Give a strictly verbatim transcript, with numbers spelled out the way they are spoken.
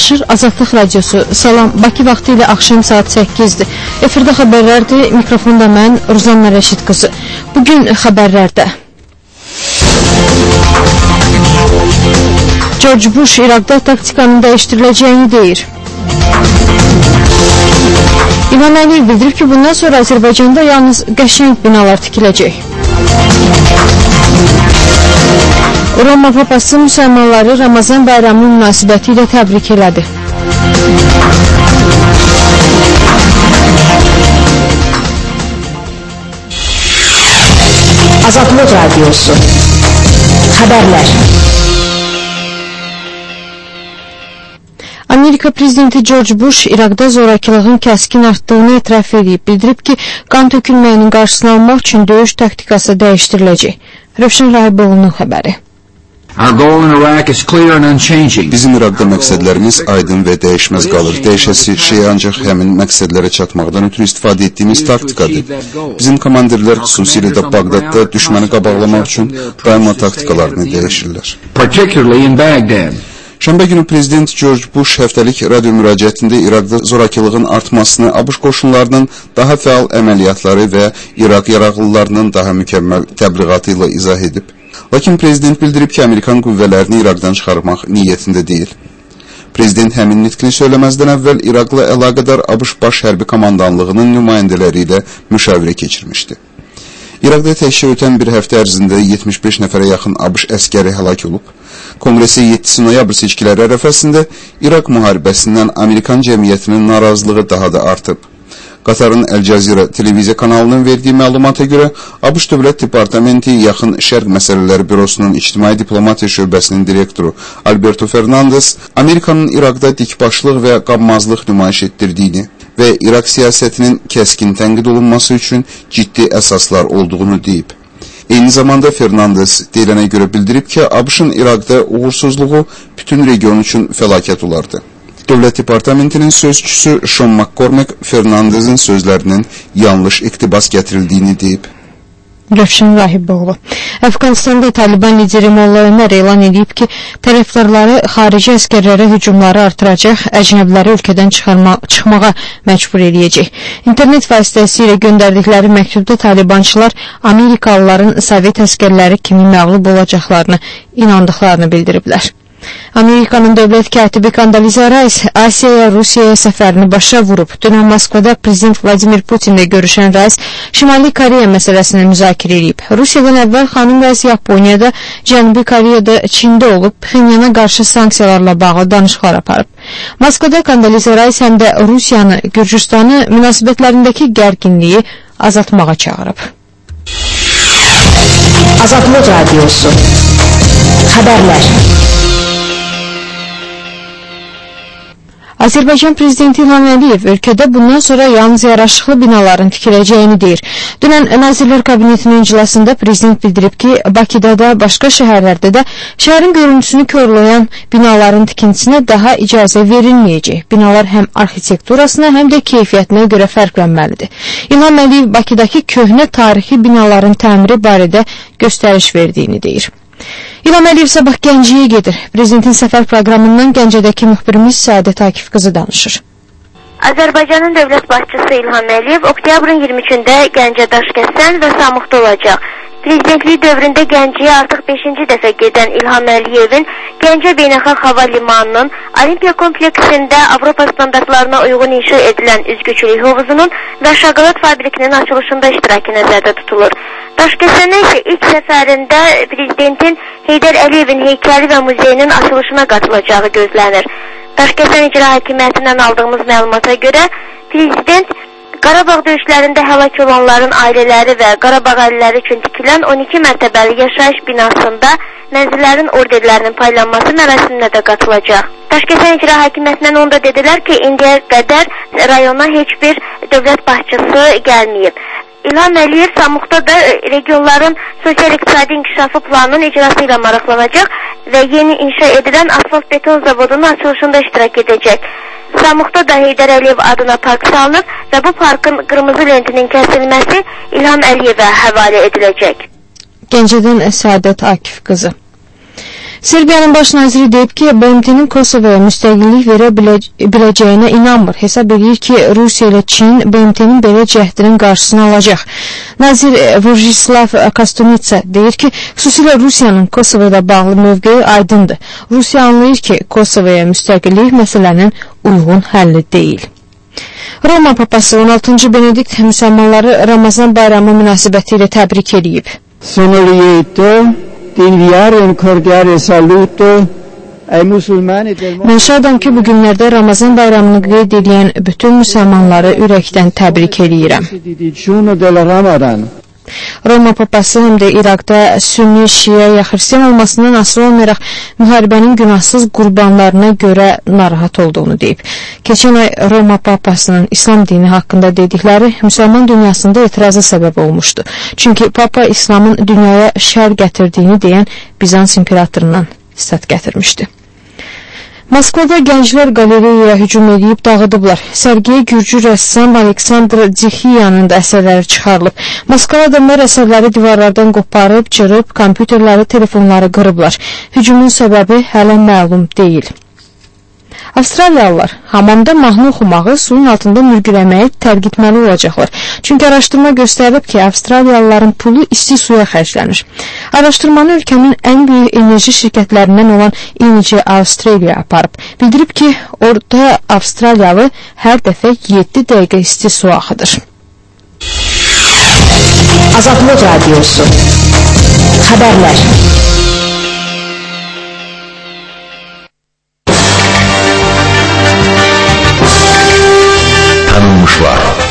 danışır Azadlıq Radiosu. Salam, Bakı vaxtı ilə axşam saat səkkizdir. Efirdə xəbərlərdir, mikrofonda mən, Ruzanna Rəşid qızı. Bugün xəbərlərdə. George Bush İraqda taktikanın dəyişdiriləcəyini deyir. İlham Əliyev bildirib ki, bundan sonra Azərbaycanda yalnız qəşəng binalar tikiləcək. Roma Papası müsəlmanları Ramazan bayramı münasibəti ilə təbrik elədi. Azadlıq Radiosu Xəbərlər. Amerika prezidenti George Bush İraqda zorakılığın kəskin artdığını etiraf edib, bildirib ki, qan tökülməyinin qarşısını almaq üçün döyüş taktikası dəyişdiriləcək. Rövşən Rahiboğlu'nun xəbəri. Bizim İraqda məqsədlərimiz aydın və dəyişməz qalır. Dəyişəsi şey ancaq həmin məqsədlərə çatmaqdan ötürü istifadə etdiyimiz taktikadır. Bizim komandirlər xüsusilə də Bağdadda düşməni qabaqlamaq üçün daima taktikalarını dəyişirlər. Şənbə günü Prezident George Bush həftəlik radio müraciətində İraqda zorakılığın artmasını, ABŞ qoşunlarının daha fəal əməliyyatları və İraq yaraqlılarının daha mükəmməl təbliğatı ilə izah edib. Lakin Prezident bildirib ki, Amerikan qüvvələrini İraqdan çıxarmaq niyyətində deyil. Prezident həmin nitqini söyləməzdən əvvəl İraqla əlaqədar ABŞ Baş Hərbi Komandanlığının nümayəndələri ilə müşavirə keçirmişdi. İraqda təkcə ötən bir həftə ərzində yetmiş beş nəfərə yaxın ABŞ əskəri həlak olub. Konqresə yeddinci noyabr seçkiləri ərəfəsində İraq müharibəsindən Amerikan cəmiyyətinin narazılığı daha da artıb. Qatarın Əl Cəzirə televiziya kanalının verdiyi məlumata görə ABŞ Dövlət Departamenti Yaxın Şərq Məsələləri Bürosunun İctimai Diplomatiya Şöbəsinin direktoru Alberto Fernandes Amerikanın İraqda dikbaşlıq və qanmazlıq nümayiş etdirdiyini və İraq siyasətinin kəskin tənqid olunması üçün ciddi əsaslar olduğunu deyib. Eyni zamanda Fernandes deyilənə görə bildirib ki, ABŞ-ın İraqda uğursuzluğu bütün region üçün fəlakət olardı. Dövlət Departamentinin sözçüsü Sean McCormack Fernandezin sözlərinin yanlış iqtibas gətirildiyini deyib. Rövşən Rahiboğlu. Əfqanistanda Taliban lideri Molla Ömər elan edib ki, tərəfdarları xarici əskərlərə hücumları artıracaq, əcnəbiləri ölkədən çıxarma, çıxmağa məcbur edəcək. İnternet vasitəsilə göndərdikləri məktubda Talibançılar Amerikalıların Sovet əskərləri kimi məğlub olacaqlarını inandıqlarını bildiriblər. Amerikanın dövlət katibi Kondoliza Rice Asiyaya, Rusiyaya səfərini başa vurub. Dünən Moskvada Prezident Vladimir Putinlə görüşən Rice Şimali Koreya məsələsini müzakirə edib. Rusiyadan əvvəl xanım Rice Yaponiyada, Cənubi Koreyada, Çində olub, Pxenyana qarşı sanksiyalarla bağlı danışıqlar aparıb. Moskvada Kondoliza Rice həm də Rusiyanı, Gürcüstanı münasibətlərindəki gərginliyi azaltmağa çağırıb. Azadlıq Radiosu Xəbərlər. Azərbaycan Prezidenti İlham Əliyev ölkədə bundan sonra yalnız yaraşıqlı binaların tikiləcəyini deyir. Dünən Nazirlər Kabinetinin iclasında Prezident bildirib ki, Bakıda da, başqa şəhərlərdə də şəhərin görüntüsünü körlayan binaların tikintisinə daha icazə verilməyəcək. Binalar həm arxitekturasına, həm də keyfiyyətinə görə fərqlənməlidir. İlham Əliyev Bakıdakı köhnə tarixi binaların təmiri barədə göstəriş verdiyini deyir. İlham Əliyev sabah Gəncəyə gedir. Prezidentin səfər proqramından Gəncədəki müxbirimiz Səadət Akif qızı danışır. Azərbaycanın dövlət başçısı İlham Əliyev oktyabrın iyirmi üçündə Gəncə, Daşkəsən və Samukda olacaq. Prezidentlik dövründə Gəncəyə artıq beşinci dəfə gedən İlham Əliyevin Gəncə Beynəlxalq Hava Limanının Olimpiya kompleksində Avropa standartlarına uyğun inşa edilən üzgüçülük hovuzunun və şokolad fabrikinin açılışında iştirakı nəzərdə tutulur. Daşkəsənə isə ilk səfərində Prezidentin Heydər Əliyevin heykəli və muzeyinin açılışına qatılacağı gözlənir. Daşkəsən İcra Hakimiyyətindən aldığımız məlumata görə Prezident Qarabağ döyüşlərində həlak olanların ailələri və Qarabağ əhaliləri üçün tikilən on iki mərtəbəli yaşayış binasında mənzillərin orderlərinin paylanması mərasiminə də qatılacaq. Daşkəsən İcra Hakimiyyətindən onda dedilər ki, indiyə qədər rayona heç bir dövlət başçısı gəlməyib. İlham Əliyev Samukda da regionların sosial-iqtisadi inkişafı planının icrası ilə maraqlanacaq və yeni inşa edilən asfalt beton zavodunun açılışında iştirak edəcək. Samukda da Heydər Əliyev adına park salınıb və bu parkın qırmızı lentinin kəsilməsi İlham Əliyevə həvalə ediləcək. Gəncədən Səadət Akif qızı. Serbiyanın baş naziri deyib ki, B M T-nin Kosovaya müstəqillik verə biləcəyinə inanmır. Hesab edir ki, Rusiya ilə Çin B M T-nin belə cəhdinin qarşısını alacaq. Nazir Vojislav Kostunica deyir ki, xüsusilə Rusiyanın Kosovo ilə bağlı mövqeyi aydındır. Rusiya anlayır ki, Kosovaya müstəqillik məsələnin uyğun həlli deyil. Roma papası on altıncı Benedikt müsəlmanları Ramazan bayramı münasibəti ilə təbrik edib. Sono lieto di inviare un cordiale saluto ai musulmani del mondo. Mən şadam ki, bu günlərdə Ramazan bayramını qeyd edən bütün müsəlmanları ürəkdən təbrik edirəm. Roma papası həm də İraqda sünni, şiə ya xristiyan olmasından asılı olmayaraq müharibənin günahsız qurbanlarına görə narahat olduğunu deyib. Keçən ay Roma papasının İslam dini haqqında dedikləri müsəlman dünyasında etirazı səbəb olmuşdu. Çünki papa İslamın dünyaya şər gətirdiyini deyən Bizans imperatorundan istat gətirmişdi. Moskvada gənclər qalereyaya hücum edib dağıdıblar. Sərgiyə gürcü rəssam Aleksandr Dzixiyanın da əsərləri çıxarılıb. Moskva adamlar əsərləri divarlardan qoparıb, cırıb, kompüterləri, telefonları qırıblar. Hücumun səbəbi hələ məlum deyil. Avstraliyalılar hamamda mahnı oxumağı, suyun altında mürgüləməyi tərk etməli olacaqlar. Çünki araşdırma göstərib ki, Avstraliyalıların pulu isti suya xərclənir. Araşdırmanı ölkənin ən böyük enerji şirkətlərindən olan Energy Australia aparıb. Bildirib ki, orada Avstraliyalı hər dəfə yeddi dəqiqə isti su axıdır. Azadlıq Radiosu Xəbərlər. Tanınmışlar.